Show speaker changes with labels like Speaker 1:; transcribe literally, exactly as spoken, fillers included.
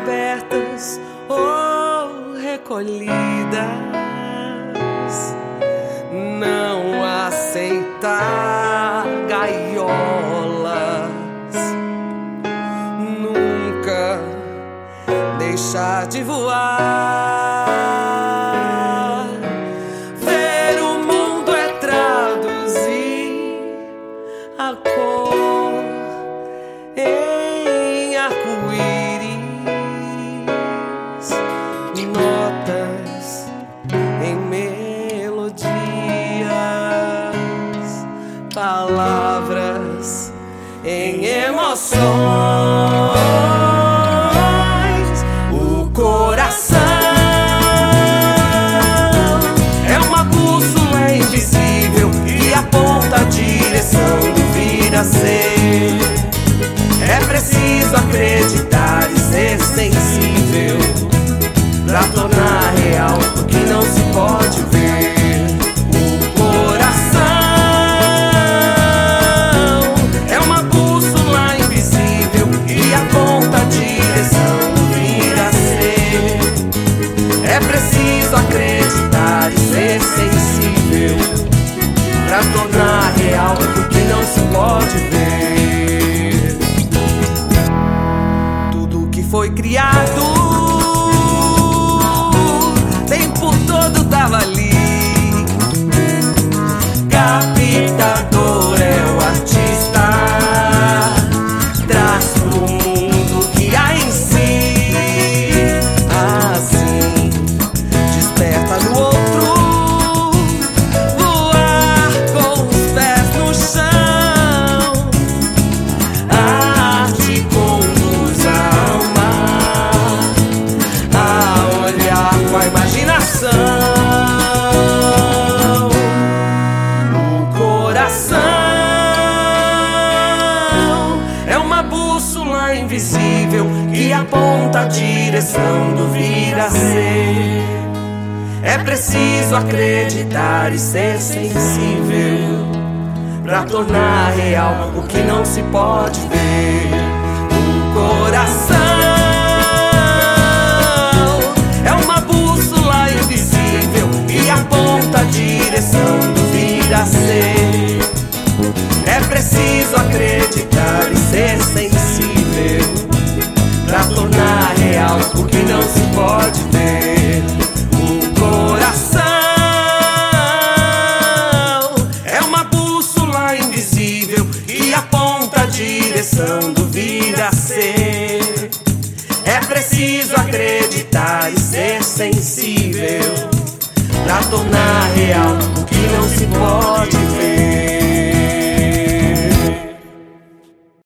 Speaker 1: abertas ou recolhidas, não aceitar gaiolas, nunca deixar de voar. Ver o mundo é traduzir a cor em arco-íris, notas em melodias, palavras em emoções. O coração é uma bússola invisível que aponta a direção do vir a ser. É preciso acreditar e ser sensível pra tornar real o que não se pode ver. O coração é uma bússola invisível que aponta a direção do vir a ser. É preciso acreditar e ser sensível pra tornar real o que não se pode ver. Foi criado, o tempo todo tava ali. Captador é o artista, traz pro mundo o que há em si. Assim, desperta no outro, voar com os pés no chão. A arte conduz a com a imaginação. O coração é uma bússola invisível que aponta a direção do vir a ser. É preciso acreditar e ser sensível pra tornar real o que não se pode ver. O coração aponta a direção do vir a ser. É preciso acreditar e ser sensível pra tornar real o que não se pode ver. O coração é uma bússola invisível que aponta a direção do vir a ser. É preciso acreditar e ser sensível pra tornar real o que não se pode ver.